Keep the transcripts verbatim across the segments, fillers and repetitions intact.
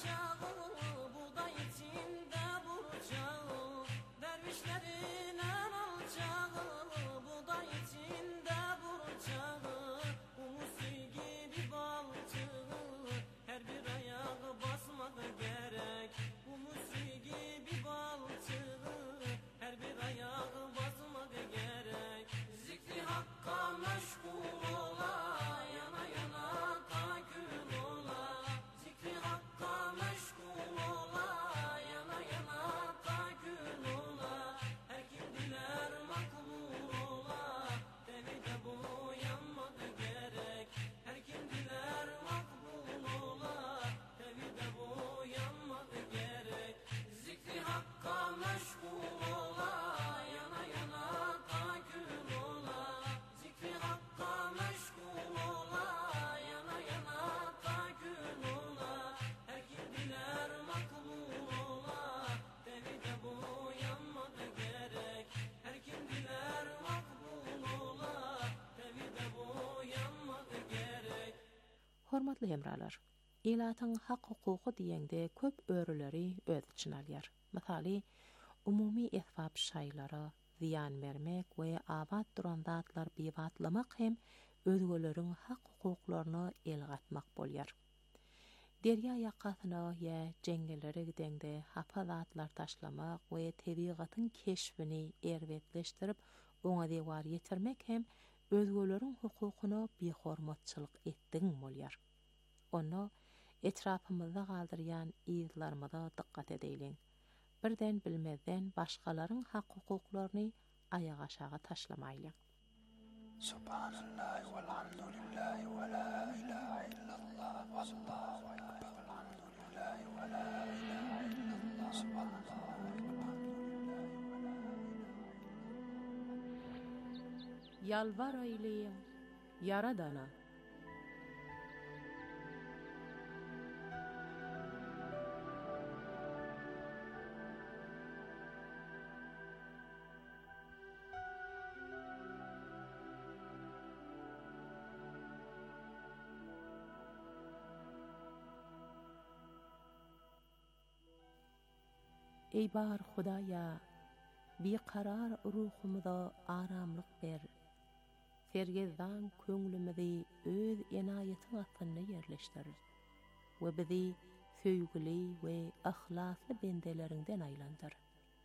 Hormatly hemralar, ilatyň hak hukuky diýende köp öwrüleri öz içine alýar. Mysaly, umumy esbab şaýlara ziýan bermek we abad duran zatlar bebatlamak hem özgeleriň hak hukuklaryny elgatmak bolýar. Derýa ýakasyna ýa jengelere gidende hapazatlar taşlamak we tebigatyň keşfini erwetleşdirip oňa dewar ýetirmek hem özgeleriň hukukyna behormatçylyk etdiň bolýar. Onu etrafymyzda galdyrýan izlarymyza dikkat edeýin. Birden bilmezden başgalaryň hak hukuklaryny aýak aşağı taşlamaýlyň. Subhanallah walhamdulillah wa la ilaha illallah wallahu akbar walhamdulillah wa la ilaha illallah subhanallah walhamdulillah wa la ilaha Yalvar eýleýin Yaradana. Ey bar Hudaýa, beqarar ruhumyza aramlyk ber. Fergezdan köňlümizi öz enaýetiň astyna ýerleşdir we bizi söýgüli we ahlasly bendelerinden aýlandyr.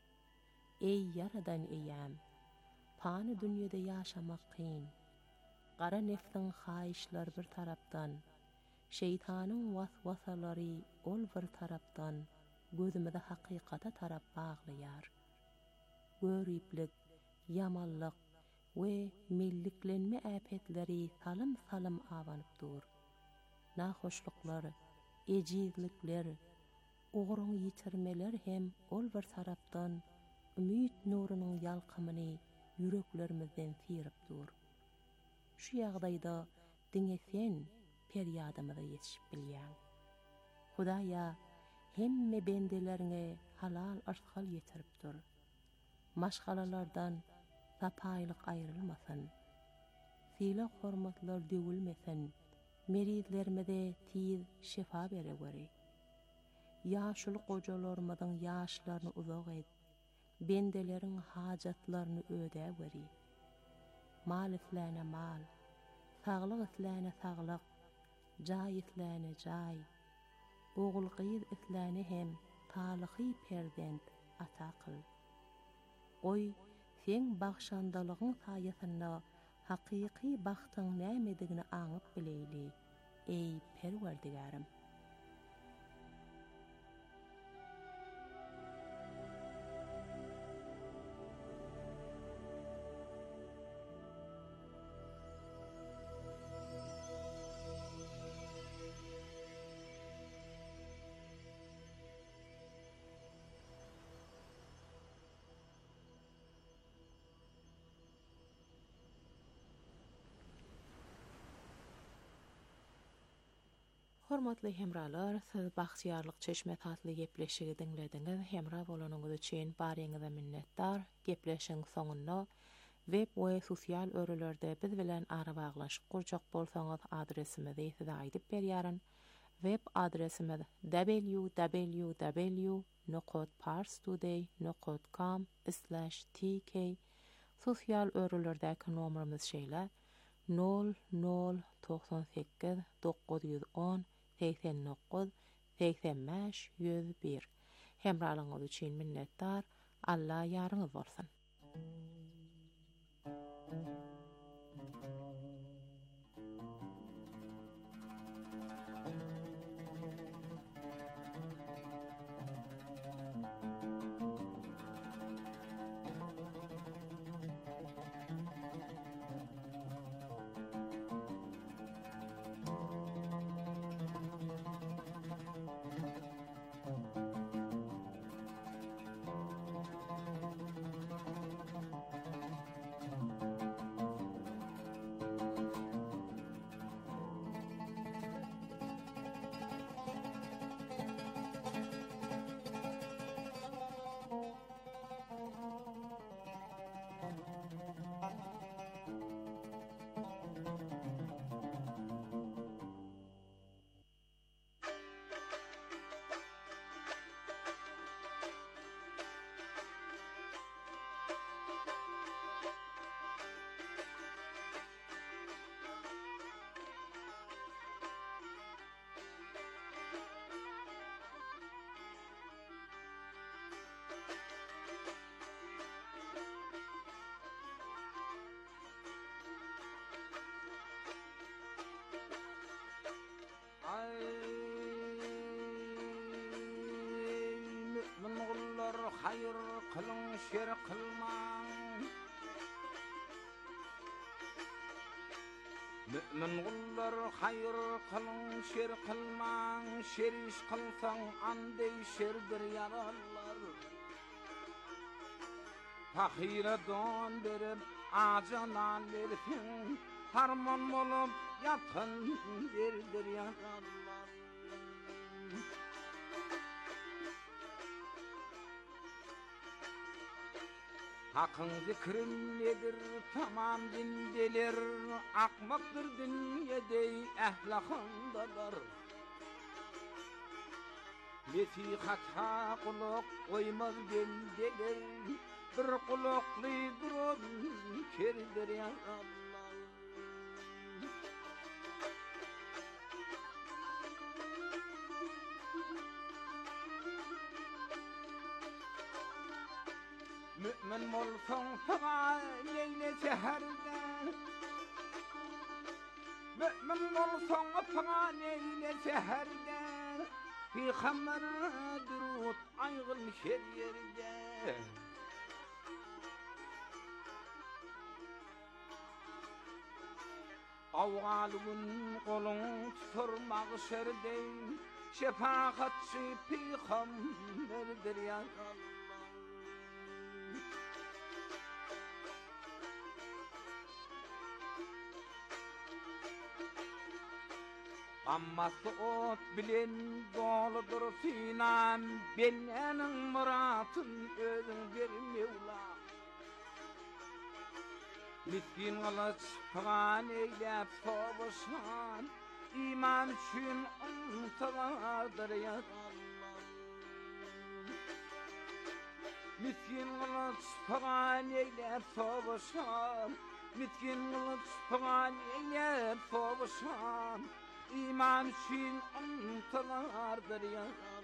Ey yaradan eýäm, pany dünýede ýaşamak kyn. Gara nefsiň haýyşlary bir tarapdan, şeytanyň waswasalary ol bir tarapdan gözümde hakykata tarap baglaýar. Göriplik, yamanlyk we milliklenme äpetleri salym salym awanyp dur. Nahoşlyklar, ejizlikler, ogruň ýitirmeler hem ol bir tarapdan ümit nurunyň ýalkymyny yüreklerimizden sirip dur. Şu ýagdaýda diňe sen peryadymyza ýetişip bilýän. Hudaýa hemme bendelerine halal arşgal yetirip dur. Maşgalalardan sapaýlyk aýrylmasyn. Sila hormatlar döwülmesin. Merizlerimize tiz şefa bere göre. Ýaşuly gojalarymyzyň ýaşlaryny uzak et. Bendeleriň hajatlaryny öde göre. Mal isläne mal, saglyk isläne saglyk, jaý isläne jaý. Oğul gyýyz isläne hem talyhy perzent ata kyl. Oy, sen bagşandalygyň saýasynda hakyky bagtyň nämedigini aňyp bileýli, ey Perwerdigarim. Hormatly hemralar, siz Baxtiýarlyk çeşme tatly gepleşigi diňlediňiz. Hemra bolanyňyz üçin barýaňyza minnetdar. Gepleşiň soňunda web we sosial örelerde biz bilen ara baglaşyp gurjak bolsaňyz adresimizi size aýdyp berýäryn. Web adresimiz w w w nokta parstoday nokta com slash t k. Sosial örülerdäki nomerimiz şeýle nol nol doksan sekiz dokuz yüz on seksen dokuz seksen beş yüz bir. Hemralyňyz üçin minnetdar. Allah ýarňyz bolsun. Hayır kılın şer kılman Mümin kullar hayır kılın şer kılman Şer iş kılsan andey şerdir yararlar Fakire don verip acına versin Harman olup yatın derdir yararlar Hakkın zikrin nedir tamam dindeler Akmaktır dünyadey ehlakındadır Nesihat kulak koymaz gendeler Bir kulaklı durup kerdir ya Allah Mümin olsan sana neyle seherde Mümin olsan sana neyle seherde Bir hamar durut aygın şer yerde Avgalığın kolun tuturmak şerdeyn Şefaatçi peygamberdir ya Allah Amması ot bilen doludur sinam Benenin muratın özün bir Mevla Miskin kılıç fıgan eylep soğuşan İman üçün umutlardır ya Allah Miskin kılıç fıgan eylep soğuşan Miskin kılıç fıgan eylep soğuşan İman için umutlardır ya Allah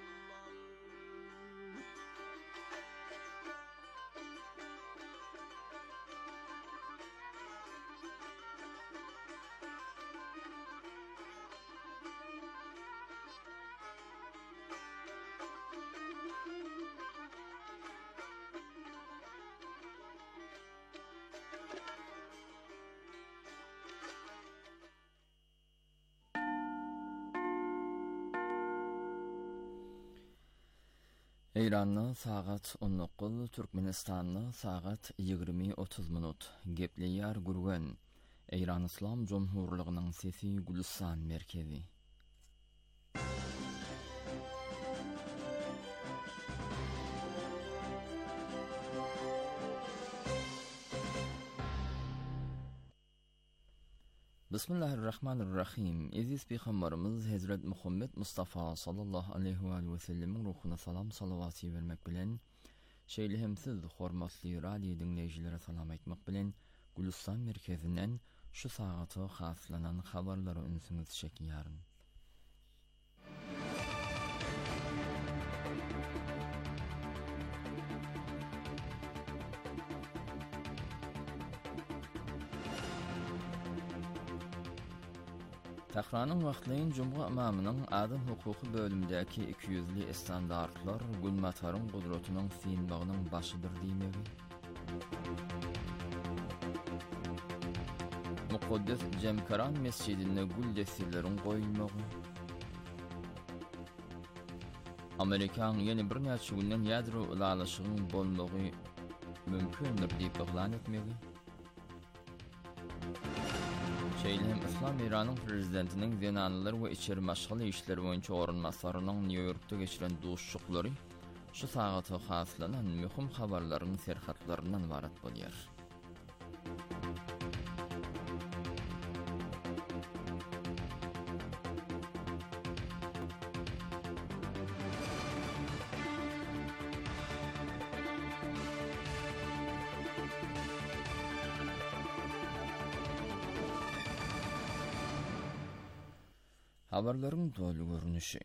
İran'da saat on dokuz, Türkmenistan'da saat yigirmi otuz minut. Gepliyar Gurgen, İran İslam Cumhurluğu'nun sesi Gülistan merkezi. Bismillahirrahmanirrahim. Aziz Peygamberimiz Hazret Muhammed Mustafa sallallahu aleyhi ve sellem'in ruhuna salam salavati vermek bilen, şeýle hem siz hormatly radio dinleýijilere salam aýtmak bilen, Gülistan merkezinden şu saгаty haslanan habarlary ünsüňiz çekýäryn. Tahranyň wagtlaýyn Jumga imamynyň adam hukuky bölümdäki iki yüzli standartlar Gülmataryň gudratynyň synbagynyň başydyr diýmegi. Mukaddes Cemkaran mescidine gül destirlerin goýulmagy. Amerikan ýene bir näçe günden ýadro ulalaşygyň bolmagy mümkindir diýip eglan etmegi. Şeýlehem İslam İranyň prezidentiniň zenanlylar we içeri maşgaly işleri boýunça orunmasarynyň New Yorkda geçiren duşşuklary şu sagaty haslanan mühim habarlaryň serhatlaryndan ibaret bolýar. Habarlaryň dolu görnüşi.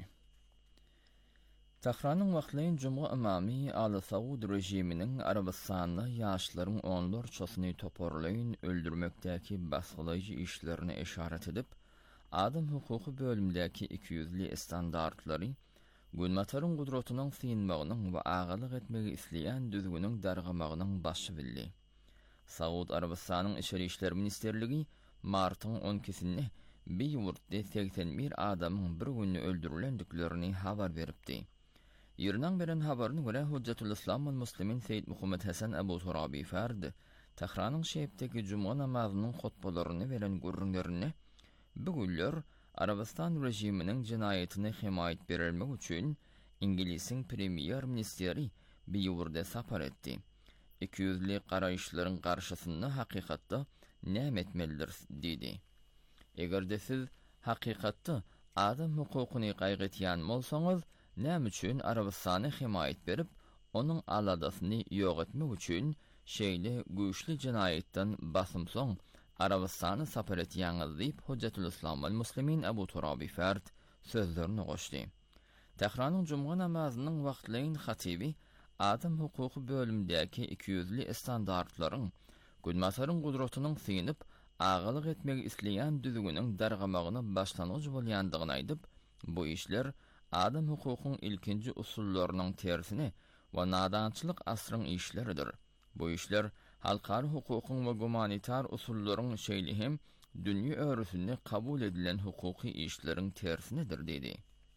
Tahranyň wagtlaýyn Jumga imamy Al Saud rejiminiň Arabistanyny ýaşlaryň onlar çosuny toparlaýyn öldürmekdäki basgylaýjy işlerini eşaret edip, adam hukuky bölümdäki iki yüzli standartlary Gülmataryň gudratynyň synmagynyň we agalyk etmegi isleýän düzgüniň dargamagynyň başy bildi. Saud Arabistanyň Içeri işler ministerligi martyň on ikisinde bir ýurtda seksen bir adamyň bir günde öldürilendiklerini habar beripdi. Ýerden beren habaryna görä Hujjatul Islam we Muslimin Seyyid Muhammed Hasan Abu Turabi Fard Tahranyň şeýpdeki Juma namazynyň hutbalaryny beren görünlerini bu günler Arabistan rejiminiň jinaýatyny himayet berilmek üçin İngilisiň premier ministeri bir ýurda sapar etdi. iki yüzli garaýşlaryň garşysynda hakykatda näme etmelidir diýdi. Eger siz hakykatda adam hukukyny gaýgatýan bolsaňyz, näme üçin Arabistany himayet berip, onuň aladasyny ýok etmek üçin şeýle güýçli jinaýatdan basym soň Arabistany sapar etýäňiz diýip Hujjatul Islam we Muslimin Abu Turabi Fard sözlerini goşdy. Tahranyň Jumga namazynyň wagtlaýyn hatibi adam hukuky bölümdäki iki yüzli standartlaryň Gülmataryň gudratynyň synyp agalyk etmegi isleýän düzgüniň dargamagyny başlanyjy bolýandygyny aýdyp, bu işler adam hukukynyň ilkinji usullarynyň tersine we nadançylyk asryň işleridir. Bu işler halkary hukukyň we humanitar usullaryň şeýle hem dünýä örüsinde kabul edilen hukuky işleriň tersinedir dedi.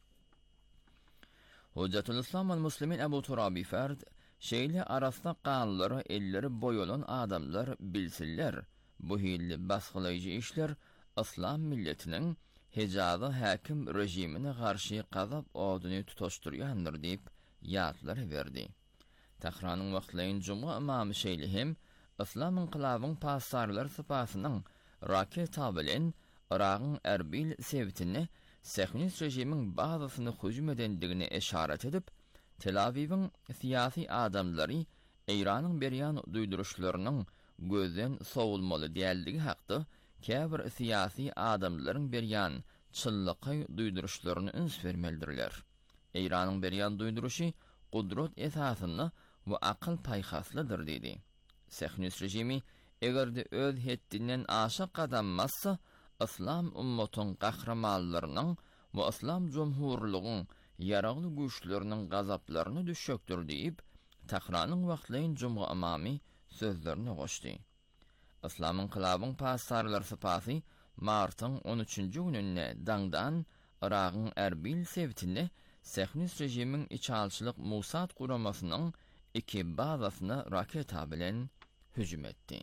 Hujjatul Islam we Muslimin Abu Turabi Fard şeýle arasynda kanunlary elleri boýulan adamlar bilsinler. Bu hilli basgylaýjy işler İslam milletiniň Hejazda häkim rejimine garşy gazap oduny tutaşdyrýandyr diýip ýatlary berdi. Tahranyň wagtlaýyn Juma imamy şeýle hem İslam inqilabynyň passarlar sypasynyň raketa bilen Iragyň Erbil sewtini Sehnis rejimiň bazasyny hüjüm edendigini eşaret edip, Tel Aviwiň siyasi adamlary Iranyň berýän duýduruşlarynyň gözden sowulmaly diýildigi hakda käbir siyasi adamlaryň berýän çyllyky duýduruşlaryny üns bermelidirler. Iranyň berýän duýduruşy gudrat esasyny we akıl paýhaslydyr diýdi. Sehnis rejimi egerde öz hetdinden aşa qadammazsa, İslam ummatyň gahramanlarynyň we İslam jumhurlygynyň ýaragly güýçleriniň gazaplaryny düşekdir diýip, Tahranyň wagtlaýyn Jumga imamy sözlerini goşdy. İslam inqilabynyň passarlar sypasy martyň on üçünji gününe daňdan Iragyň Erbil sewtinde Sehnis rejimiň içalçylyk Musat guramasynyň iki bazasyna raketa bilen hüjüm etdi.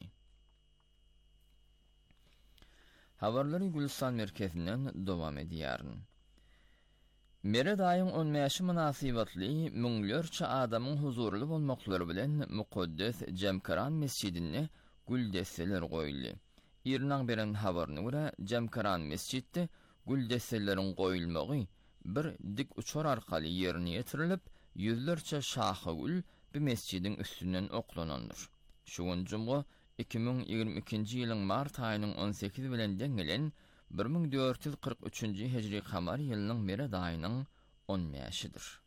Habarlary Gülistan merkezinden dowam edýäryn. Mere daýym on beşi munasybatly müňlerçe adamyň huzurly bolmaklary bilen Mukaddes Cemkaran mescidine gül desteler goýuldy. İrnan beren habaryna görä Jamkaran mescidde gül deselleriň goýulmagy bir dik uçar arkaly ýerine ýetirilip, yüzlerçe şaha gül bu mescidin üstünden oklanandyr. Şuň jumga iki bin ýygrimi ikinji ýylyň mart aýynyň on sekizi bilen deňelen bir min dört yüz kırk üçinji hejri kamar ýylynyň Mered aýynyň on mäşidir.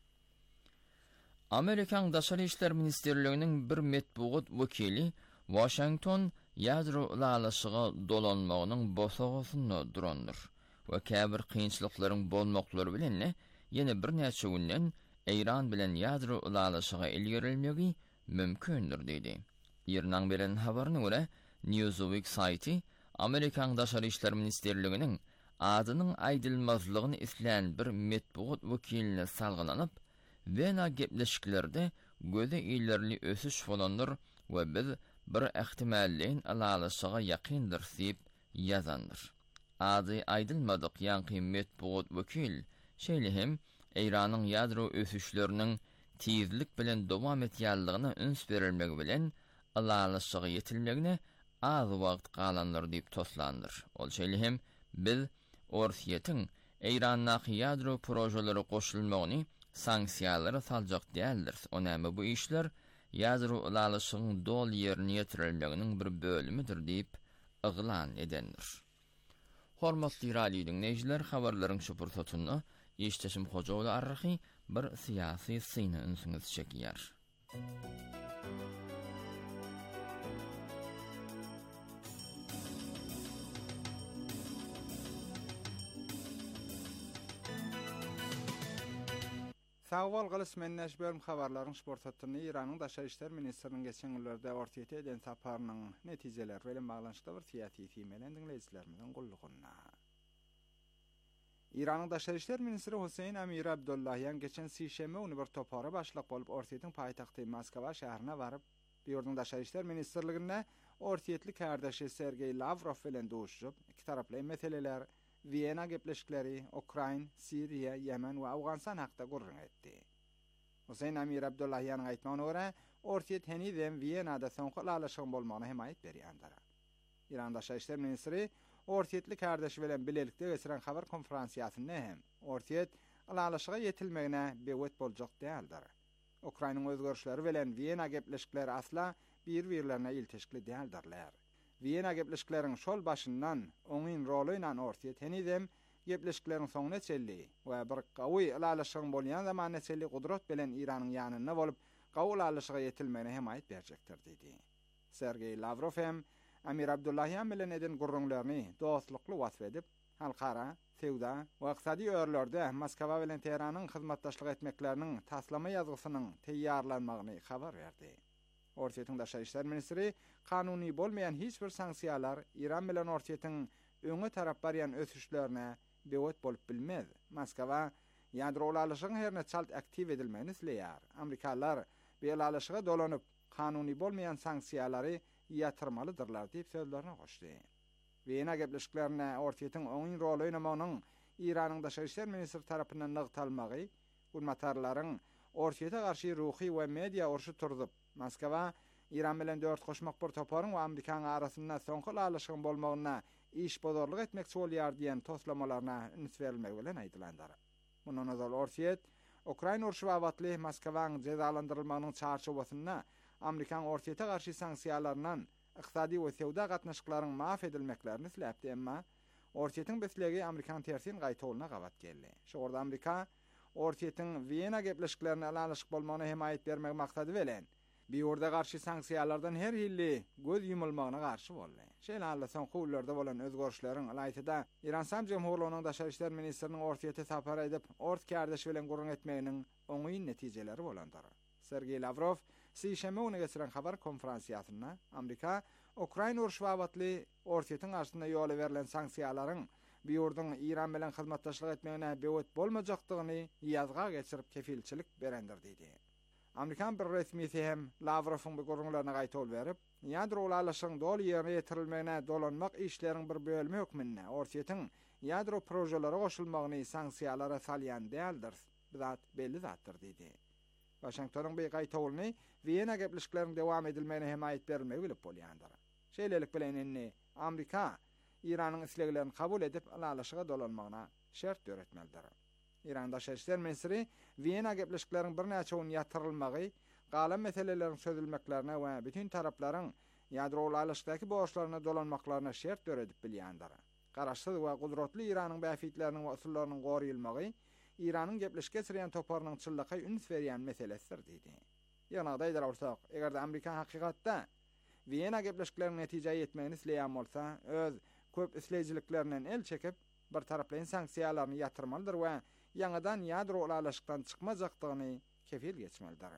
Amerikan Daşary işler ministerliginiň bir metbuat wekili Washington ýadro ulalaşyga dolanmagynyň bosagysyny durandyr we käbir kynçylyklaryň bolmaklary bilen ýene bir näçe günden Eýran bilen ýadro ulalaşyga ilgirilmegi mümkindir diýdi. Ýernaň beren habaryna görä Newsweek saýty Amerikan Daşary işler ministerliginiň adynyň aýdylmazlygyny isleýän bir metbuat wekiline salgylanyp, Vena gepleşiklerde göze ilerli ösüş bolandyr we biz bir ähtimalliň alalaşyga ýakyndyr diýip ýazandyr. Ady aýdylmadyk ýanky metbuat wekil şeýle hem Eýranyň ýadro ösüşleriniň tizlik bilen dowam etýänligine üns berilmegi bilen alalaşyga ýetilmegine az wagt galandyr diýip toslandyr. Ol şeýle hem biz Orsiýetiň Eýranyň ýadro projeleri goşulmagyny sanksiýalary saljak däldir. Onäme bu işler ýadro ulalaşygyň dol ýerine ýetirilmeginiň bir bölümidir diýip yglan edendir. Hormatly radio dinleýijiler, habarlaryň şu pursatyny Eşteşim Hojaoğlu arrahy bir syýasy syny ünsüňiz çekýär. Sağwal gylys mennäş bölüm habarlaryň sportatyny Iranyň Daşary işler ministriniň geçen ýyllarda ortaýa eden saparynyň netijeleri bilen baglanşykda bir syýasy teýmelen dinleýijilerimiziň gullugyna. İranyň Daşary işler ministri Hüseyin Amir Abdullahian geçen sişeme günü bir topara başlyk bolup Orsiýetiň paýtagty Moskwa şäherine baryp, ýurdun Daşary işler ministrligine Orsiýetli kardeşi Sergey Lavrov bilen duşup, iki taraply meseleler, Viyana gepleşikleri, Ukrayn, Siriya, Yemen we Awganistan hakda gurrun etdi. Hüseyin Amir Abdullahian aýtmagyna görä, Orsiýet henizem Viyanada soňky alaşygyň bolmagyna hemayet berýändir. İran Daşary işler ministri Orsiýetli kardeşi bilen bilelikde geçiren habar konferensiýasynda hem Orsiýet alaşyga ýetilmegine bewet boljak däldir. Ukraynyň özgörüşleri bilen Viyana gepleşikleri asla bir-birlerine ilteşikli däldirler. Viyana gepleşikleriň şol başyndan oňyň rolyna Orsiýet henizem gepleşikleriň soňuna çelli we bir gawy alaşygyň bolýan zamanda çelli gudrat bilen Iranyň ýanyna bolup gawy alaşyga ýetilmegine hemayet berjekdir diýdi. Sergey Lavrov hem Amir Abdullahian bilen eden gurrunlaryny dostlukly wasf edip, halkara, sewda we iqtisadi ýörlerde Moskwa bilen Teheranyň hyzmatdaşlyk etmekleriniň taslama ýazgysynyň teýýarlanmagyny habar berdi. Orsiýetiň Daşary işler ministri kanuny bolmayan hiç bir sanksiýalar İran bilen Orsiýetiň öňe tarap barýan ösüşlerine bewet bolup bilmez. Moskwa ýadro ulalaşygyň herne çalt aktiv edilmegini isleýär. Amerikalılar bu ulalaşyga dolanyp kanuny bolmayan sanksiýalary ýatyrmalydyrlar diýip sözlerine goşdy. Viyana gepleşiklerine Orsiýetiň oňyň roly oynamagynyň İranyň Daşary işler ministri tarapyndan nygtalmagy, gurmatarlaryň Orsiýete garşy ruhy we media urşy turdup, Moskwa İran bilen dört goşmak bir toparyň we Amerikan arasynda soňky alaşygyň bolmagyna iş bodorlyk etmekçi bolýar diýen toslamalarına üns berilmegi bilen aýdylandyr. Mundan öňe Orsiýet Ukraina urşy wagtly Moskwaň cezalandyrylmagynyň çarşawasyna Amerikan Orsiýete garşy sanksiýalaryndan iqtisadi we sewda gatnaşyklaryň maaf edilmeklerini isläpdi, emma Orsiýetiň beslegi Amerikan tersin gaýtagyna gawat geldi. Şoňda Amerika Orsiýetiň Viyana gepleşiklerine alaşyk bolmagyna hemayet bermek maksady bilen bir orada garşy sanksiýalardan her hilli göz yumulmagyna garşy boldy. Şeýle soňky ýyllarda bolan özgörüşleriň alaýtyda İran Sam Jumhurlygynyň Daşary işler ministriniň Orsiýete sapar edip, Ort kardeşi bilen gurrun etmeginiň oňy netijeleri bolandyr. Sergey Lavrov sişeme günü geçiren habar konferensiýasynda Amerika Ukraina urşy wagtly Orsiýetiň arasynda ýola berilen sanksiýalaryň bir ýurdun İran bilen hyzmatdaşlyk etmegine bewet bolmajakdygyny ýazga geçirip kefilçilik berendir diýdi. Amerikan bir resmisi hem Lavrowyň bu gurrunlaryna gaýtol berip, ýadro ulalaşygyň dol ýerine ýetirilmegine dolanmak işleriň bir bölümi hökmünde Orsiýetiň ýadro projelere goşulmagyny sanksiýalara salýan däldir. Bizat belli zatdyr diýdi. Washingtonyň bu gaýtawyny Viyana gepleşikleriniň dowam edilmegine hemayet berilmegi bilip bolýandyr. Şeýlelik bilen indi Amerika İran'ın isleglerini kabul edip alaşıga dolanmagyna şert öğretmelidir. İran Daşary işler ministri Viyana gepleşiklerinin bir näçe yatırılmagy, galan meselelerin çözülmeklerine we bütün tarapların ýadro alaşykdaky borçlaryna dolanmaklaryna şert öğretip bilýändir. Garaşsyz we gudratly İran'yň bäfitleriniň we usullarynyň goruýulmagy İran'yň gepleşik geçirýän toparynyň çyllyka üns berýän meselesidir diýdi. Ýanagdaýdyr bolsak, eger Amerika hakykatda Viyana gepleşikleriniň netije ýetmegini isleýän bolsa, öz köp isleýijilikleriniň el çekip bir taraply sanksiýalaryny ýatyrmalydyr we ýangadan ýadro alaşykdan çykmajakdygyny kefil geçmelidir.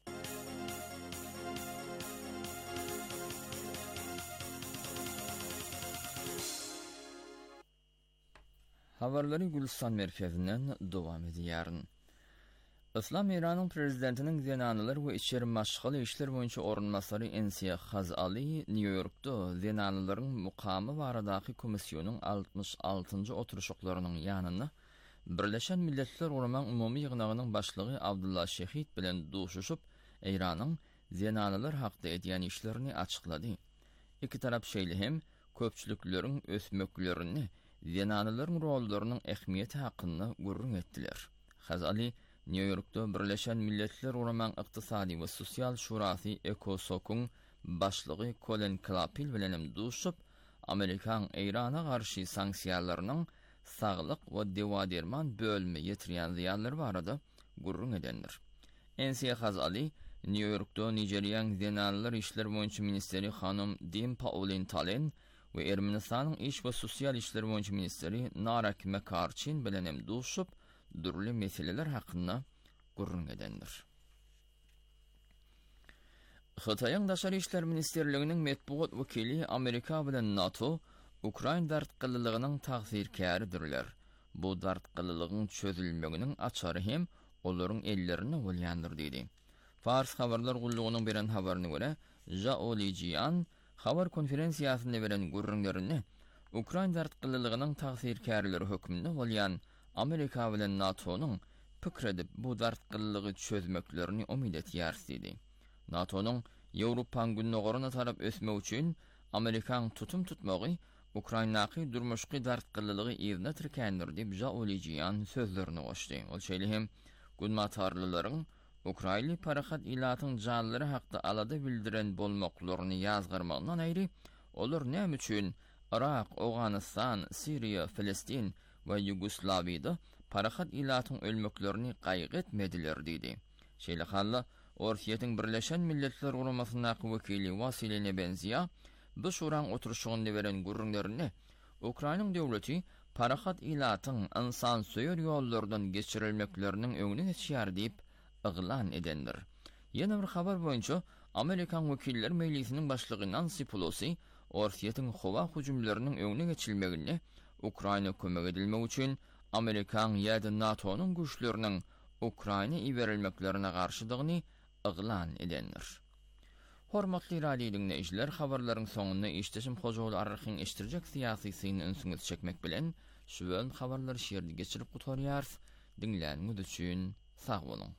Habarları Gülistan merkezinden devam edýär. İslam İran'ın prezidentinin zenanalar we içeri maşgaly işler boýunça orunmasary Ensiye Hazali New York'da zenanaların mukamy baradaky komissiýonyň altmış altyncı oturuşuklarynyň ýanyna Birleşen Milletler Uraman Umumy Ýygnagynyň başlygy Abdullah Şehit bilen duşuşup İran'yň zenanalar hakda edýän işlerini açyklady. İki tarap şeýle hem köpçülikleriň ösmeklerini zenanaların rollarynyň ähmiýeti hakynda gurrun etdiler. Hazali New York'da Birleşen Milletler Uraman Iqtisadi we Sosial Şurasy ECOSOC'un başlygy Colin Klapil bilen duşup Amerikan İran'a garşy sanksiýalarynyň saglyk we dewa-derman bölme ýetirýän ziýanlary barada gurrun edendir. Ensiye Hazali New York'da Nigeriýanyň zenanalar işler boýunça ministeri hanım Dim Paulin Talen we Ermenistanyň iş we sosial işler boýunça ministeri Narak Mekarçin bilen hem duşup durly meseleler hakynda gurrun edendir. Xitaýyň Daşary işler ministerliginiň metbuat wekili Amerika bilen NATO Ukraina dartgylylygynyň tagsirkäridirler. Bu dartgylylygyň çözülmeginiň açary hem olaryň ellerine bolýandyr diýdi. Fars habarlar gullugynyň beren habaryna görä, Jaolijian habar konferensiýasynda beren gurrunlaryny Ukraina dartgylylygynyň tagsirkärileri hökmünde bolýan Amerika bilen NATO'nun pikredip bu dartgylylygy çözmeklerini umid etýär diýdi. NATO'nun Ýewropa günnogoruna tarap ösmek üçin Amerikan tutum tutmagy Ukrainaky durmuşky dartgylylygy ýerine tirkendir diýip Jaolijian sözlerini goşdy. Ol şeýle hem günmatarlylaryň Ukraina parahat ilatyň janlary hakda alada bildiren bolmaklaryny ýazgyrmagyndan aýry, olar näme üçin Irak, Awganistan, Siriýa, Filistin we Yugoslawiýada parahat ilatyň ölmeklerini gaýgy etmediler diýdi. Şeýle halla Orsiýetiň Birleşen Milletler Uramasyndaky wekili Vasily Nebenziýa bu şuran oturuşygynda beren gurrunlaryny Ukraina döwleti parahat ilatyň insan söýür ýollardan geçirilmekleriniň öňüne geçýär diýip yglan edendir. Ýene bir habar boýunça Amerikan Wekiller Mejlisiniň başlygy Nancy Pelosi Orsiýetiň howa hujumlarynyň öňüne geçilmegini Ukraina kömek edilmek üçin Amerikan ýa-da NATO'nun güýçleriniň Ukraina iberilmeklerine garşydygyny yglan edendir. Hormatly radio dinleýijiler, habarlaryň soňunda işdeşim hojaly arrykyň eşdirjek siýasysyny öňsüňiz çekmek bilen şu bölüm habarlary şeýerdi geçirip gutarýar. Dinläniňiz üçin sag bolun.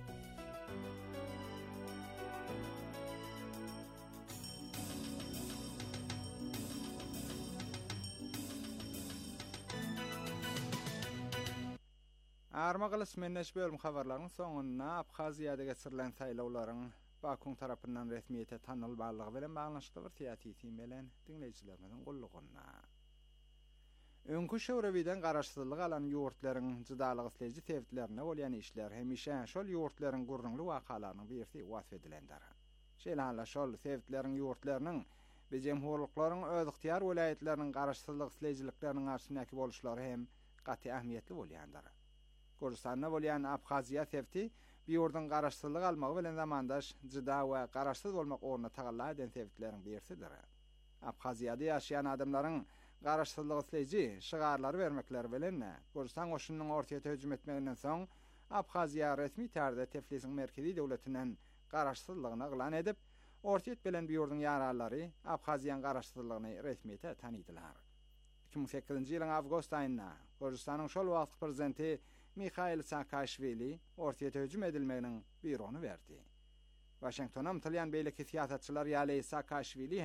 Armagylys menneş bölüm habarlarynyň soňuna Abhaziýada geçirilen saýlawlaryň Bakuň tarapyndan resmiýete tanylmalygy bilen baglanşykly bir siýasy bilen dinleýijilerimiziň gullugyna. Öňkü şöwrewiden garaşsyzlyk alan ýurtlaryň jydalyk isleýiji sebäplerine bolýan işler hemişe şol ýurtlaryň gurrunly wakalarynyň birisi wasf edilendir. Şeýle şol sebäpleriniň ýurtlarynyň bizim horluklaryň öz yktyýar welaýetleriniň garaşsyzlyk isleýijilikleriniň arşyndaky boluşlary hem gaty ähmiýetli bolýandyr. Gürjistanda bolýan Abhaziýa sebäpti bir ýurdyň garaşsyzlyk almagy bilen zamandaş jyda we garaşsyz bolmak orna tagalla eden sebäpleriň birisidir. Abhaziýada ýaşaýan adamlaryň garaşsyzlyk isleýiji şygarlary bermekleri bilen Gürjistan goşunynyň ortaýa höjüm etmeginden soň Abhaziýa resmi tarda Tiflisň merkezi döwletinden garaşsyzlygyna yglan edip, ortaýet bilen bir ýurdyň ýaralary Abhaziýanyň garaşsyzlygyny resmiýete tanydylar. iki bin sekizinji ýylyň awgust aýynda Gürjistanyň şol wagt prezidenti Mikhail Saakashvili ortaýa höjüm edilmeginiň birogny berdi. Washingtonam tilýän beýleki siýasatçylar ýaly Saakashvili hem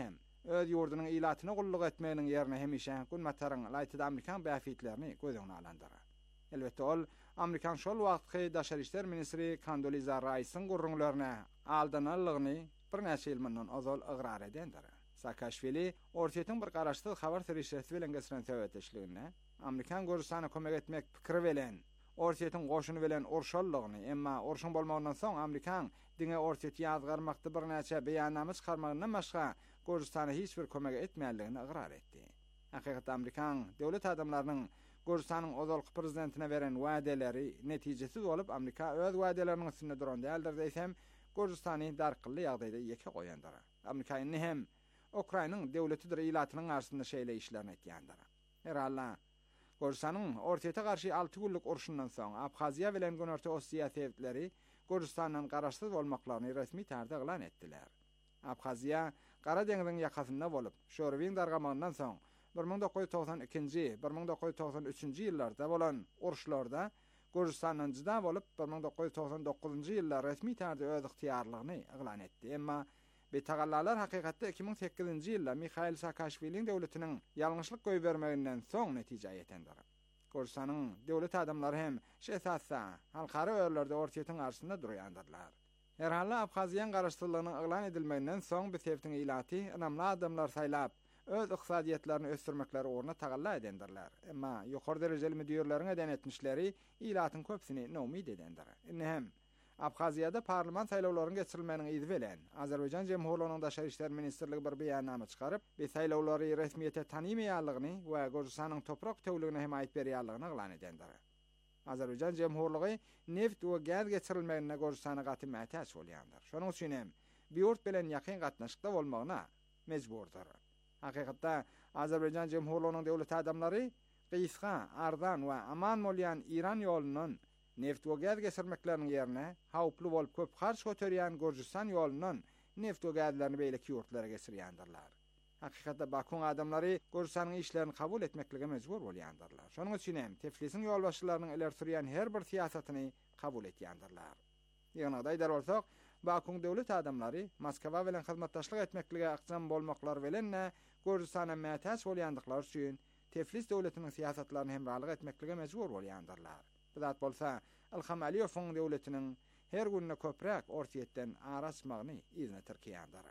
öz ýurdunyň ilatyna gulluk etmegiň ýerine hemişe günmataryň laýtyda Amerikan bäfitlerini gözüňe alandyra. Elbetde ol Amerikan şol wagtky daşary işler ministri Condoleezza Rice'ın gurrunlaryna aldanalygyny bir näçe ýyl mundan ozal ygrar edendir. Saakashvili ortaýetin bir garaşdy habar terişeti bilen geçiren täwetçiligine Amerikan Gürjistana kömek etmek pikiri bilen ortaýetin goşuny bilen urşallygyny, emma urşun bolmagyndan soň Amerikan diňe ortaýet ýazgarmakdy bir näçe beýannama çykarmagyndan başga Gürjistana hiç bir kömek etmeýärligini ygrar etdi. Hakykatda Amerikan döwlet adamlarynyň Gürjistanyň ozalky prezidentine beren wadaleri netijesiz bolup Amerika öz wadalarının üstünde duran däldir diýsem, Gürjistany darkylly ýagdaýda ýeke goýandyr. Amerika indi hem Ukrainanyň döwletidir ilatynyň arasynda şeýle işlerini etýändir. Herhalde Gürjistanyň ortaýeta garşy alty günlük urşundan soň Abhaziýa bilen Günorta Ossiýa täwitleri Gürjistanyň garaşsyz bolmaklaryny resmi tarda elan etdiler. Abhaziýa Gara deňiziň ýakasynda bolup, Şorwin dargamagyndan soň bir ming dokuz ýüz togsan ikinji bir ming dokuz ýüz togsan üçinji ýyllarda bolan urşlarda Gürjistanyň jyda bolup bir ming dokuz ýüz togsan dokuzunji ýylda resmi tarda öz ygtyýarlygyny elan etdi. Emma betagallalar hakykatda iki ming sekizinji ýylda Mikhail Saakashviliň döwletiniň ýalňyşlyk goý bermeginden soň netije ýetendir. Gürjistanyň döwlet adamlary hem şeýsatsa halkara örlerde ortaýetin arşynda durýandyrlar. Herhalde Abhaziýanyň garaşsyzlygynyň elan edilmeginden soň bu täwitiň ilaty önämli adamlar saýlap öz ykdysadyýetlerini ösdürmekleri orna tagalla edendirler. Emma ýokary derejeli müdürleriň eden etmişleri ilatyň köpsini nomid edendir. Indi hem Abhaziýada parlament saýlawlarynyň geçirilmeginiň izi bilen Azerbaýjan Jemhurlygynyň daşary işler ministrligi bir beýannama çykaryp, bu saýlawlary resmiýete tanymaýanlygyny we Gürjistanyň toprak töwligine himayet berýärligini elan edendir. Azerbaýjan Jemhurlygy neft we gaz geçirilmegine Gürjistana gaty mätäç bolýandyr. Şonuň üçin hem bu ýurt bilen ýakyn gatnaşykda bolmagyna mejburdur. Hakykatda Azerbaýjan Jemhurlygynyň döwlet adamlary Gysga, ardan we aman bolýan İran ýolundan neft we gaz geçirmekleriniň ýerine hawply bolup köp harç göterýän Gürjistan ýolundan neft we gazlaryny beýleki ýurtlara geçirýändirler. Hakykatda Bakuň adamlary Gürjistanyň işlerini kabul etmeklige mejbur bolýandyrlar. Şonuň üçin hem Tiflis'in ýolbaşçylarynyň ileri sürýän her bir siýasatyny kabul etýändirler. Ýagna daýdar bolsak, Bakuň döwlet adamlary Moskwa bilen hyzmatdaşlyk etmeklige aksam bolmaklary bilen Gürjistana mätäç bolýandykları üçin Tiflis döwletiniň siýasatlaryny hemralyk etmeklige mejbur bolýandyrlar. Bu zat bolsa, Ilham Aliýewowyň döwletiniň her günne köprek ortaýetden araçmagyny izne Türkiýandyr.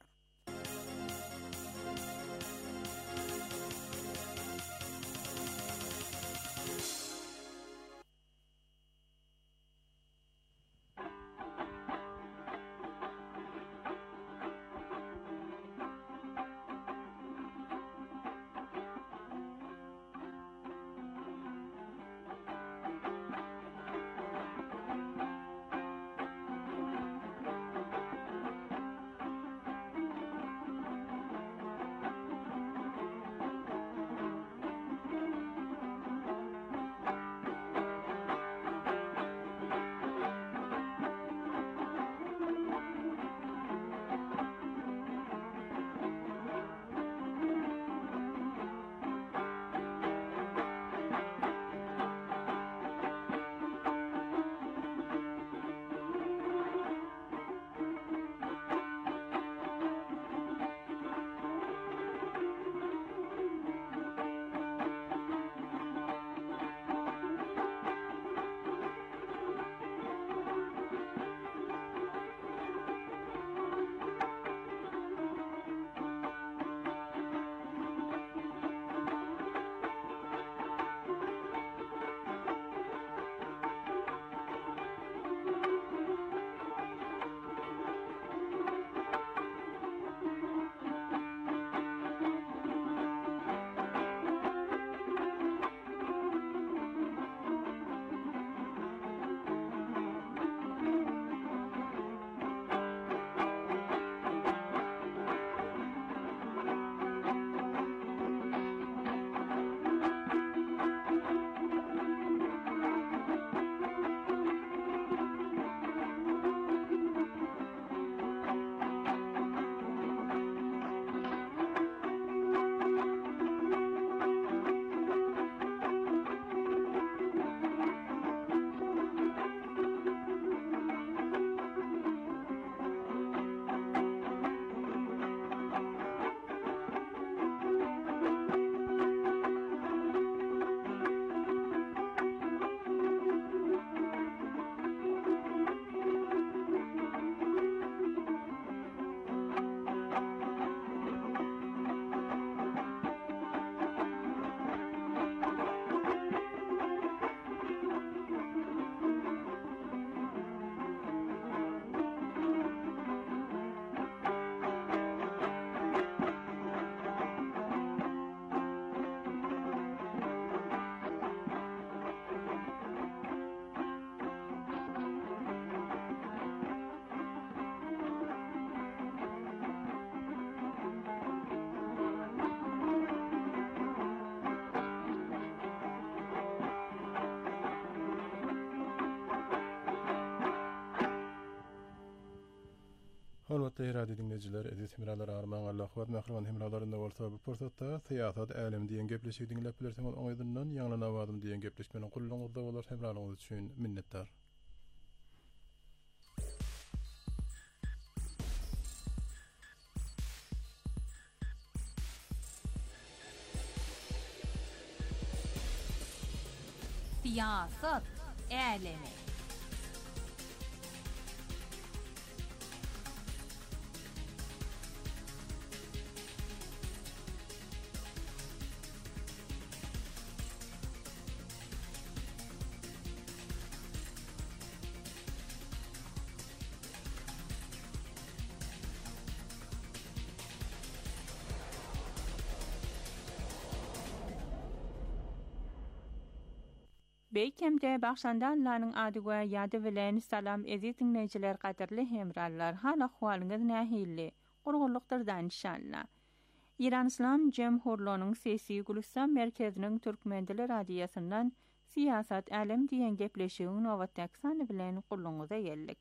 Hormatly radio dinleyijiler, edit hemralar arman Allah wat mahruman hemralarynda bolsa bu pursatda syýasat älim diýen gepleşigi dinläp bilersiňiz oňydyndan ýanglana wadym diýen gepleşmeniň gulluňyzda bolar hemralaryňyz üçin minnetdar. Siyasat älemi. Beýkemde başlandanlaryň adyga ýady bilen salam eziz dinleýijiler gaderli hemrallar hal ahwalyňyz nähili gurgurlukdyrdan inşallah. İran İslam Jemhurluğunyň sesi Gülistan merkeziniň Türkmendili radiýasyndan Siyasat Älim diýen gepleşigiň nowatdaky sany bilen gulluňyza geldik.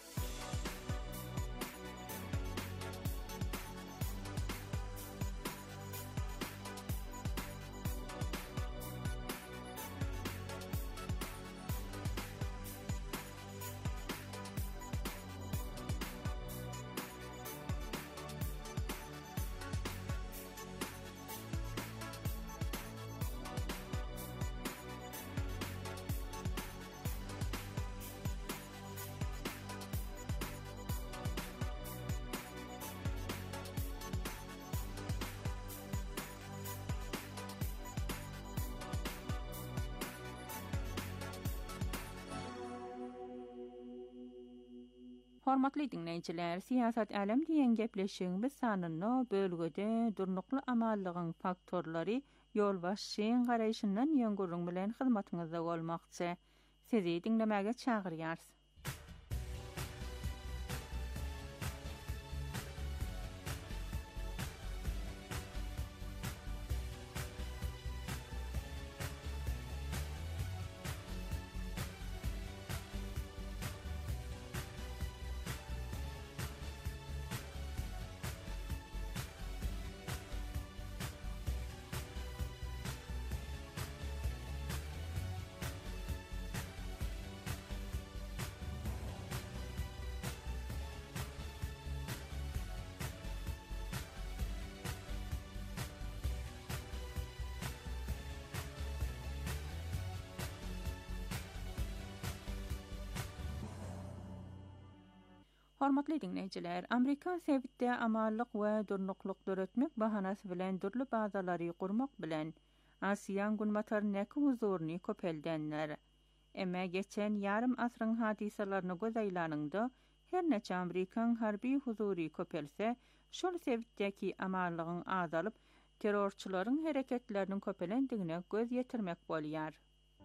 Hormatly dinleýijiler, Siyasat Älim diýen gepleşigiň biz sanyny bölgede durnukly amallygyň faktorlary ýolbaşçyň garaýşyndan ýöngürüň bilen hyzmatyňyzda bolmakçy. Sizi dinlemäge çagyrýarys. Hormatly dinleýijiler, Amerika sebitde amallyk we durnukluk döretmek bahanasy bilen dürli bazalary gurmak bilen Asiýan günmatarynyky huzuryny köpeldenler. Emma geçen ýarym asryň hadisalaryny göz aýlanynda her neçe Amerikan harby huzury köpelse, şol sebitdeki amallygyň azalyp terrorçylaryň hereketleriniň köpelendigine göz ýetirmek bolýar.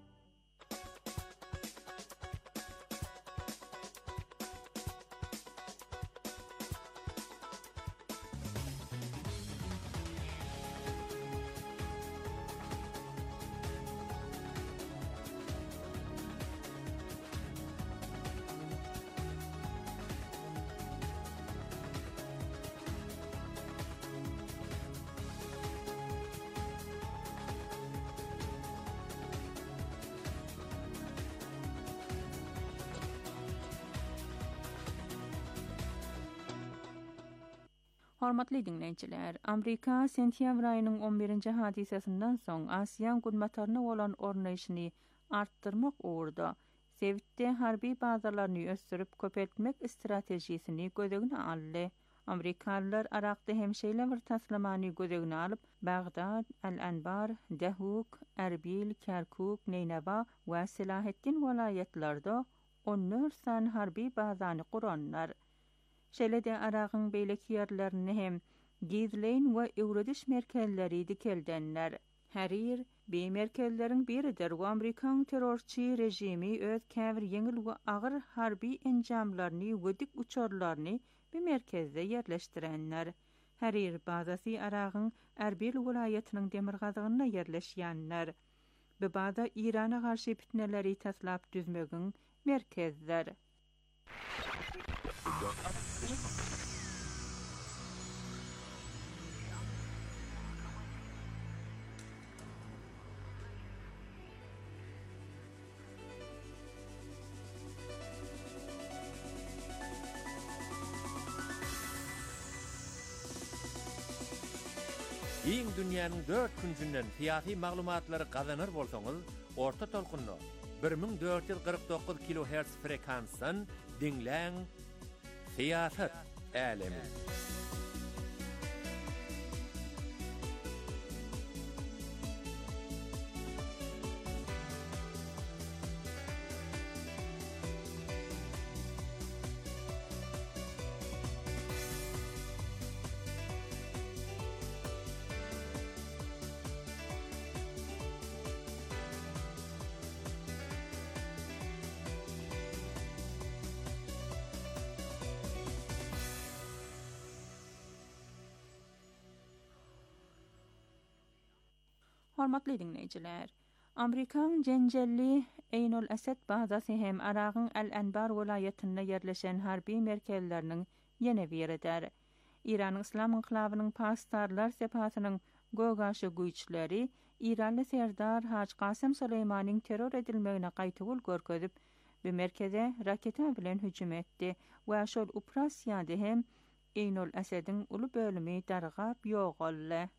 Hormatly dinleýijiler, Amerika sentýabr aýynyň on birinji hadisesinden soň Asiýan günmataryna bolan ornaýyşyny artdyrmak uğurda sebitde harby bazalaryny ösdürip köpeltmek strategiyasini gözegine aldy. Amerikalılar Arakda hemşeýle bir taslamany gözegine alyp Bagdad, Al-Anbar, Dahuk, Erbil, Kerkuk, Neynaba we Selaheddin welaýatlarynda on dört san harby bazany guranlar. Şeýle-de Aragyň beýleki ýerlerini hem gizleýin we öwrediş merkezleri dikeldenler. Herir, bu merkezleriň biridir we Amerikan terrorçy rejimi öz käbir ýeňil we agyr harby enjamlaryny we dik uçarlaryny bu merkezde ýerleşdirenler. Herir bazasy Aragyň Erbil welaýatynyň demirgazygyna ýerleşýänler. Bu baza Irana garşy fitneleri taslap düzmegiň merkezler. Iň dünýäniň dört küncünden fiýaty maglumatlary gazanır bolsaňyz, orta tolkunly bir ming dört yüz kırk dokuz kilohertz frekansdan dinläň. Fiýasat älemi. Hormatly dinleyijiler, Amerikan Jenjelli Eynul Asad bazasy hem Aragyň Al-Anbar welaýatynda yerleşen harby merkezleriniň ýene biridir. İran İslam inqilabynyň pastarlar sepatynyň gogaşy güýçleri İranly serdar Haj Qasem Suleymanyň terror edilmegine gaýtygul görkezip, bu merkeze raketa bilen hüjüm etdi we şol operasiýada hem Eynul Asadyň uly bölümi dargap ýogaldy.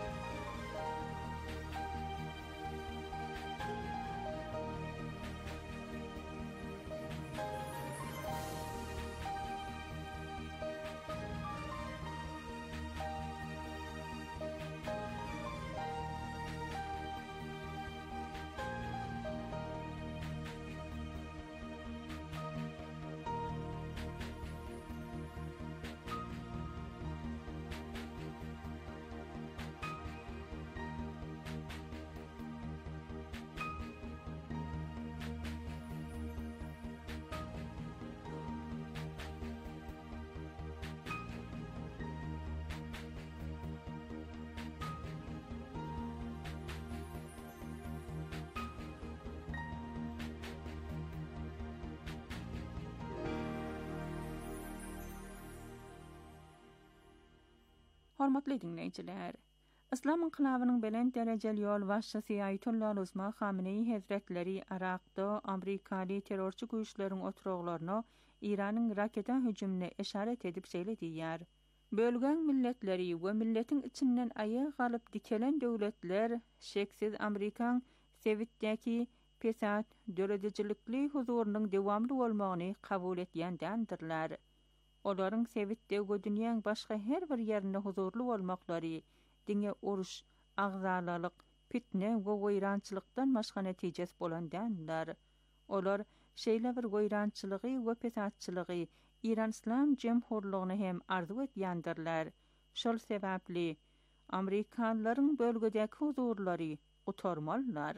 Hormatly dinleyijiler, İslam inqilabynyň belend derejeli ýol başçysy Ayatullah Uzma Khamenei Hazretleri Irakda Amerikaly terrorçy güýçleriň oturaglaryna İranyň raketa hüjümine işaret edip söýledýär. Bölgen milletleri we milletiň içinden aýa galyp dikelen döwletler şeksiz Amerikan Sewitdäki pesat döredejilikli huzurunyň dewamly bolmagyny kabul etýändirler. Olaryň Sewitdäki dünýäň başga her bir ýerinde huzurly bolmaklary, diňe uruş, agzalalyk, fitne we goýrançylykdan başga netijes bolandanlar. Olar şeýle bir goýrançylygy we pesatçylygy İran İslam Jemhurlygyny hem arzu etýändirler. Şol sebäpli Amerikanlaryň bölgedäki huzurlary gutarmalylar.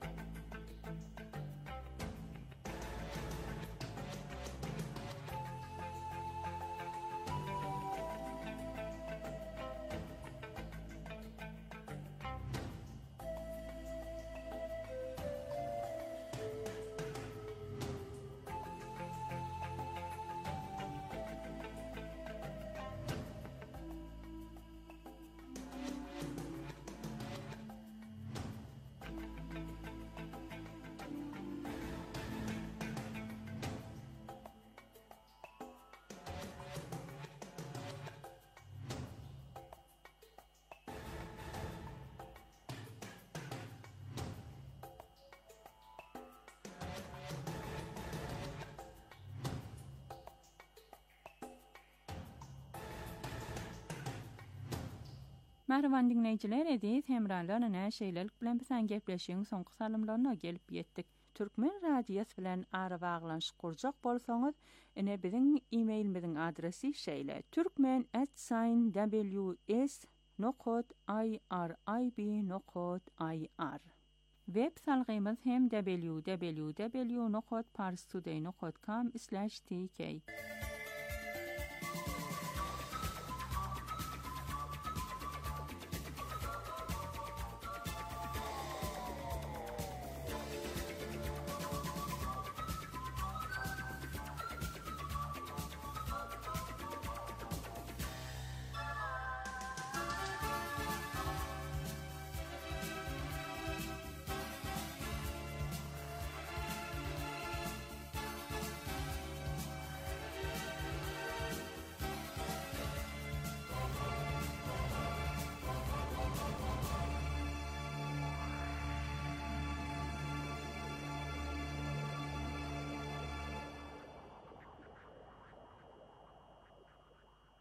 Merhaban dinleyijiler, ediz hemranlaryna näşeýlelik bilen bilen gepleşiň soňky salymlaryna gelip ýetdik. Türkmen radiýasy bilen ara baglanyş kurjak bolsaňyz, ine biziň e-mailimiziň adresi şeýle: türkmen at w s nokta i r i b nokta i r. Web salgymyz hem w w w nokta parstoday nokta com slash t k.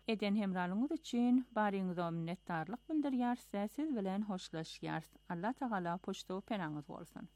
eden hemralyňyz üçin baryňyza minnetdarlyk bildirýär, siz bilen hoşlaşýar. Allah Taala poşto penaňyz bolsun.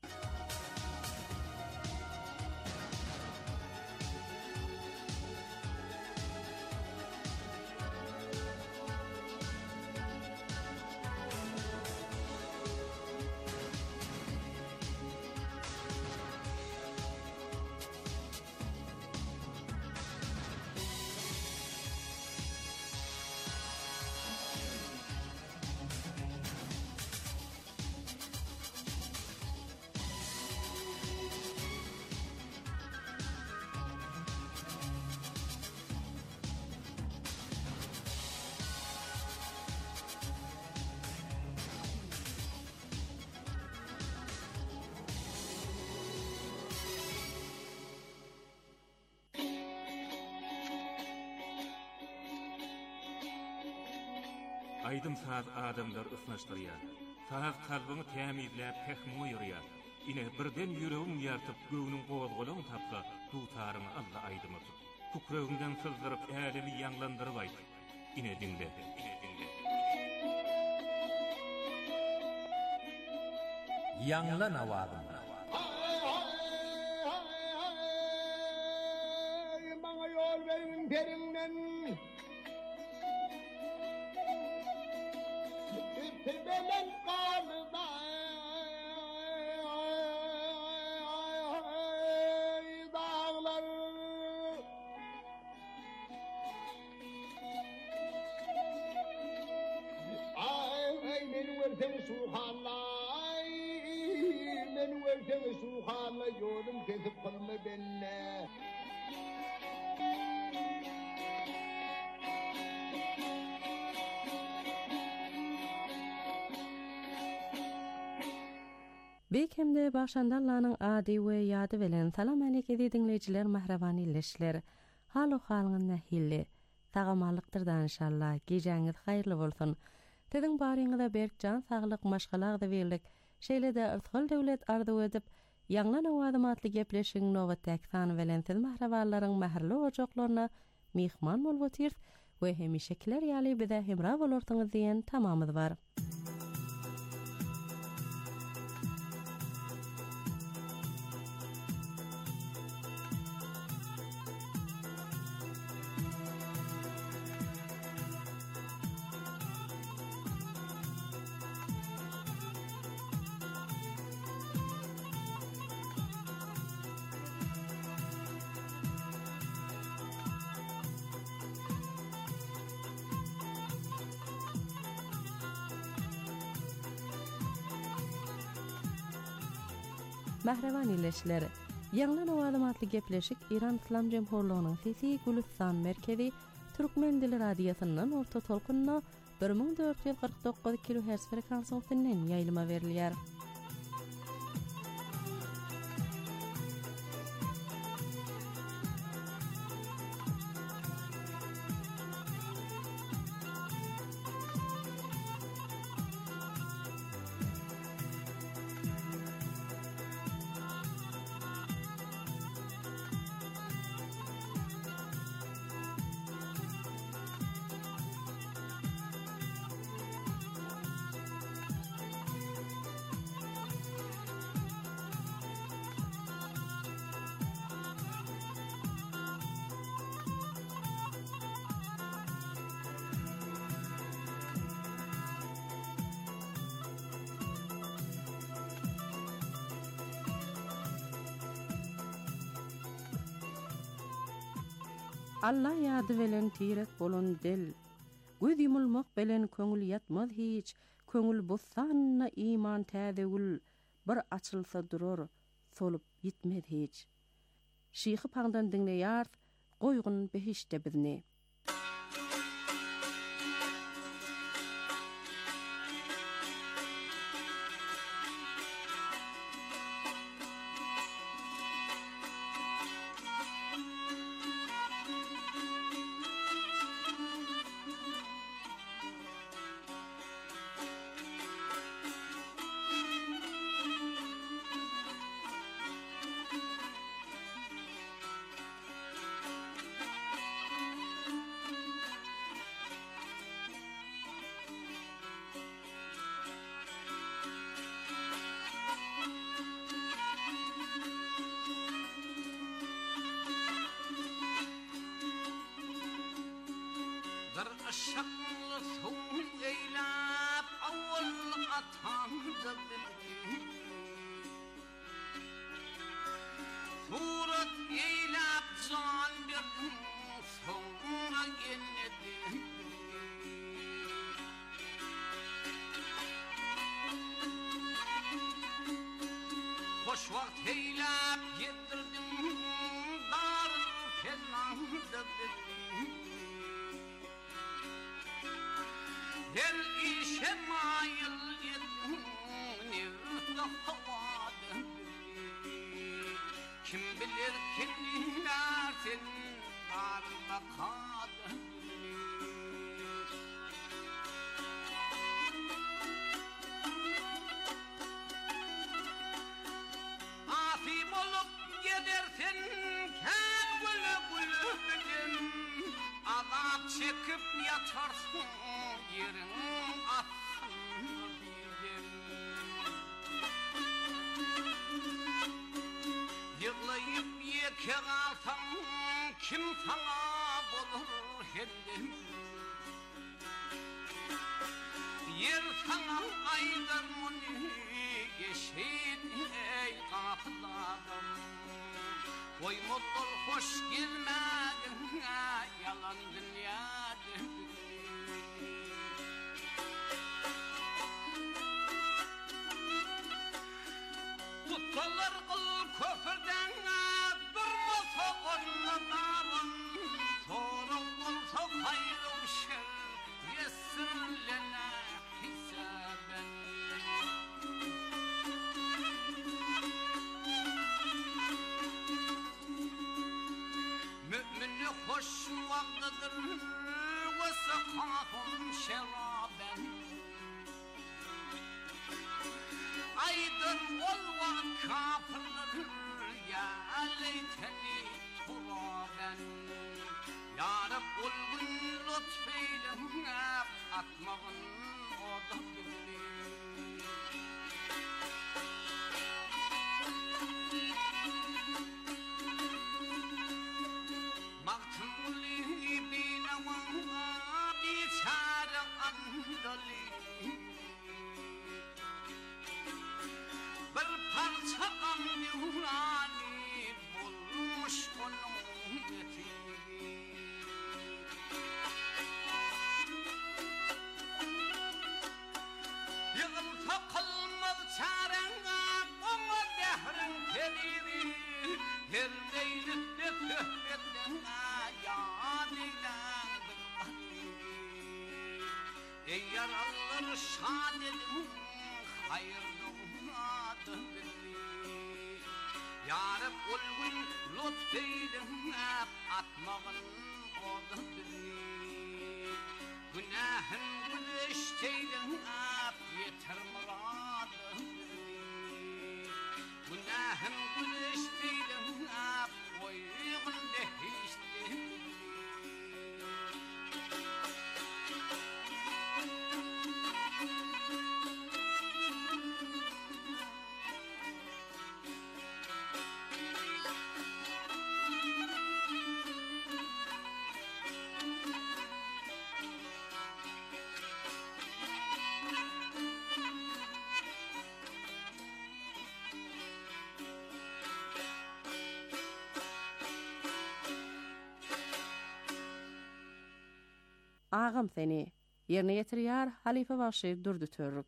Aydym saz adamlar ısnaşdyrýar. Saz kalbyny tämizläp pehmi ýürýär. Ine birden ýüregim ýartyp göwüniň gowazgalagyny tapsa, dutaryny Allah aydymy tut. Kukrögiňden sızdyryp älemi ýanglandyryp aýt. Ine dinle, ine dinle. Ýanglan awazym. Maňa ýol berin perinden. Tebelen kalda dağlar ay meni versen suhalay meni versen suhalay yolum kesip kalma benne Bekemde başandallanyň ady we ýady bilen salam aleyke dinleýijiler, mahrabanlyşler. Haly halyňyz nähilli? Tagamalykdyr da inşallah. Gejeňiz haýyrly bolsun. Dediň baryňyza berkjan saglyk maşgalagda berlik. Şeýle de ırtgal döwlet arzu edip ýanglan awazym atly gepleşiň nowatdaky sany bilen siz mahrabanlaryň mähirli ojaklaryna mihman bolup otyr we hemişekiler ýaly bize hemra bolarsyňyz diýen tamamyz bar. Mahravan ileşleri. Ýanglan awazym atly gepleşik İran İslam Jemhurlygynyň Sesi Gülistan merkezi Türkmen dili radiosynyň orta tolkunna bir ming dört ýüz gyrk dokuz kilohertz frekansiýasynyň ýaýlyma berilýär. Allah ýady bilen tirek bolan del. Göz yumulmak bilen köňül ýatmaz hiç. Köňül bossanna iman täzegül bir açylsa durar, solup gitmez hiç. Şyhy paňdan dinleýär, goýgun behişde bizni. vakt heylep getirdim darı fenanda dedim her işe mayıl ettim nevde havada kim bilir kimler senin var bakadı afim olup gidersin kel gülü gülü bilin azap çekip yatarsın yerin atsın bildim yıklayıp yeke kalsam kim sana bulur hendim yer sana aydır muni geçin ey kapıladım oy mutlu hoş gelmedin yalan dünyada tutulur kıl köpürden durmasa onlardan sorun olsa hayrılmışır yesirlene hisaben mümini hoş vaktidir ve sakahum şeraben aydın olma kafirler ya leyteni turaben ya Rab ulgun lütfeyle atmağın oda gibi maktuli bile var biçare andali bir parça amnurani bulmuş onun etini yığıl takılmaz çarena ama dehrin teriri her leylikte töhbetten yad eylendir ey yaralılar şan edin hayırlı adım billi ya Rab ulgun lütfeylin atmağın oda billi günahın güneşteylin yeter muradım billi günahın güneşteylin oyğun dehişti Ağam seni yerine getirýär halife başy durdy törrük.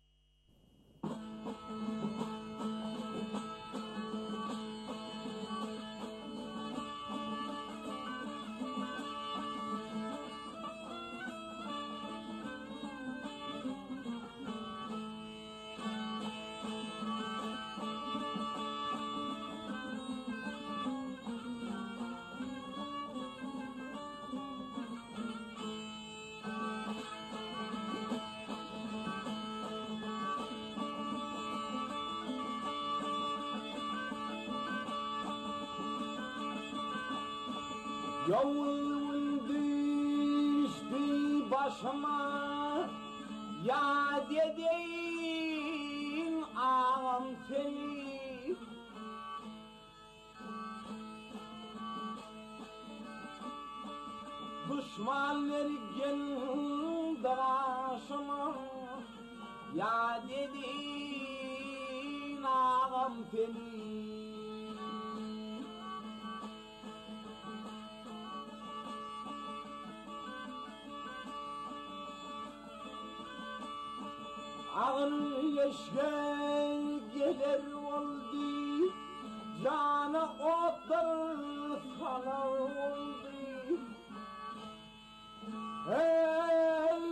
Yavul düştü başıma ya dedin ağam seni düşman vergen başıma ya dedin ağam seni ağın yeşgen gelir oldu Canı otur sana oldu. Hey,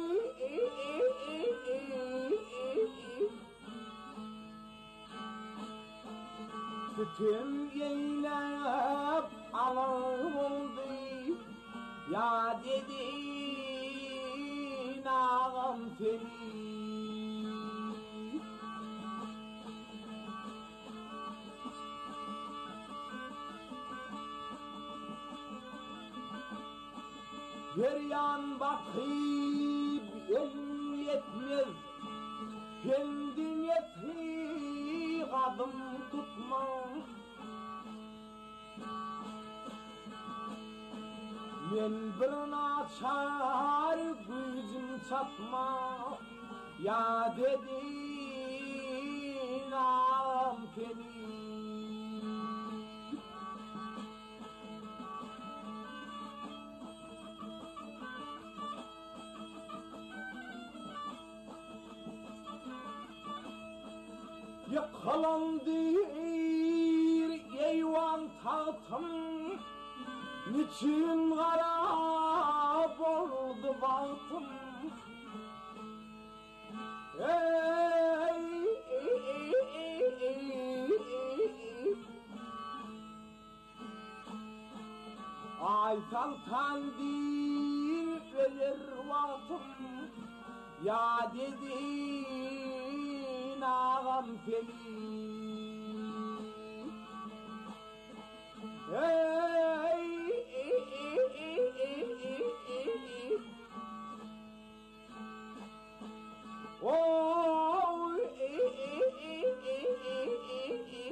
sütüm yeylep alır oldu. Ya dedin ağam seni. Bir yan bakıp elim yetmez, kendin yetri adım tutma. Men bir naçar gücüm çatma, ya dedin ağam seni. Yıkılandı eyvan tahtım, niçin harap oldu bahtım. Ey, ey, ey, ey, ey. Ay saltandı verir vaktım, ya dedin ağam seni. Hey, ey, ey, ey, ey, ey, ey. Oh, ey, ey, ey, ey, ey, ey.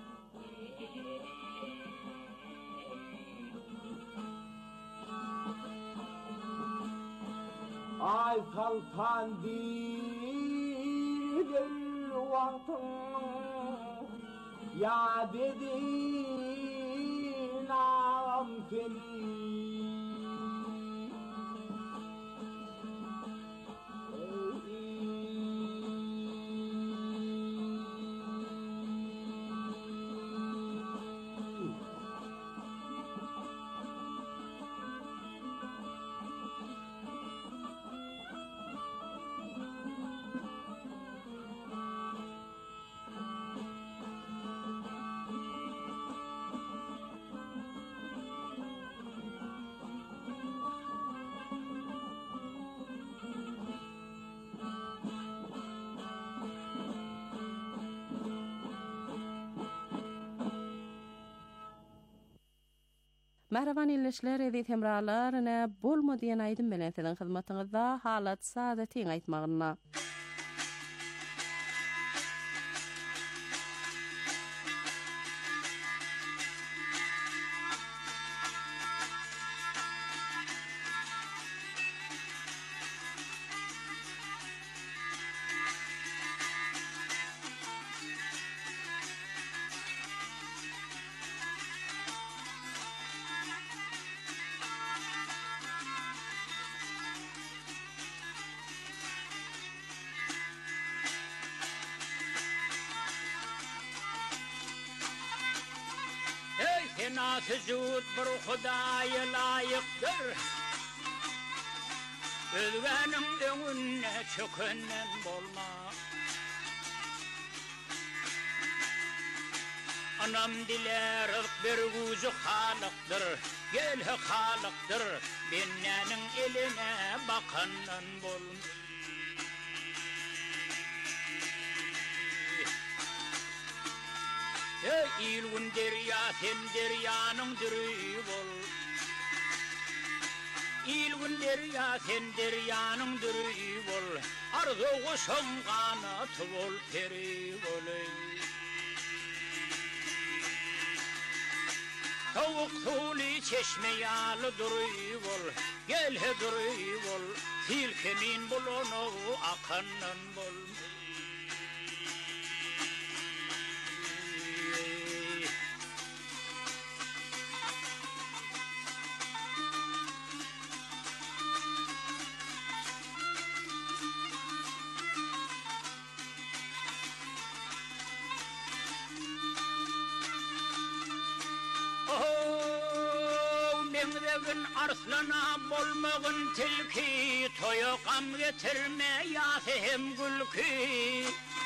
Ay saltan değil vaktım, ya dedin ağam seni. Merhaban illeşler, edit hemralarına bolma diyen aydın bilen sizin hizmetinizde halat saadetin aytmağına. Hena tezut bir Hudaya layıktır. Özgenin önüne çökenen bolma. Anam diler bir gücü halıktır, gel halıktır. Bennenin eline bakandan bolma. Ey ilgun derya sen deryanın dürüyü bol. İlgun derya sen deryanın dürüyü bol. Arzuğu songanatı bol peri bol. Tavuk tuli çeşme yalı dürüyü bol. Gel he dürüyü bol. Silkemin bol onu akanın bol. arslana bolmagın tilki, toya gam getirme yası hem gülki.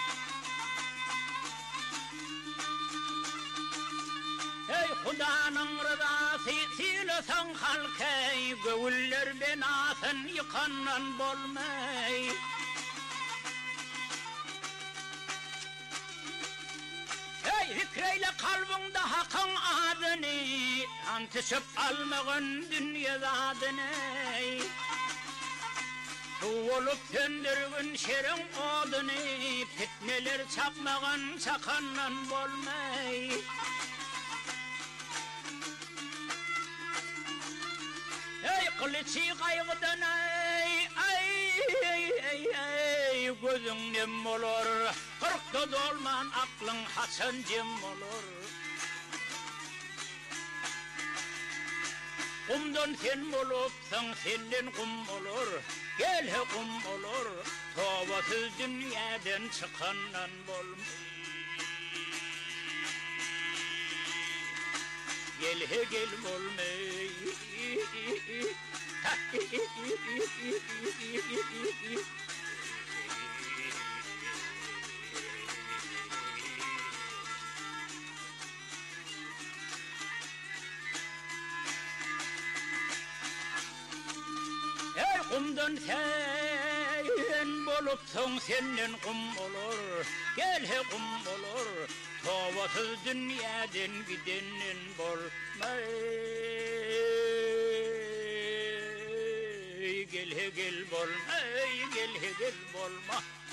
Ey Hudanın rızası silesan halkay, gövüller benasın yıkannan bolmay. Ey fikreyle kalbinde hakkın adını, antışıp almağın dünya zadını. Tu olup söndürgün şerin odunu, fitneler çapmağın çakannan bolmay. Ey kılıçı kaygıdan ey, ey, ey, ey, ey, gözün nem olur, kırkta dolman aklın hasan cem olur. Kumdan sen olupsan senden kum olur, gel he kum olur, tobasız dünyadan çıkandan bolmay. Gel he gel bolmay. Ey kumdan sen bolupsan senden kum olur, gel he kum olur, tobasız dünyadan gidenin bolmay. Gel he gel bolma, gel he gel bolma.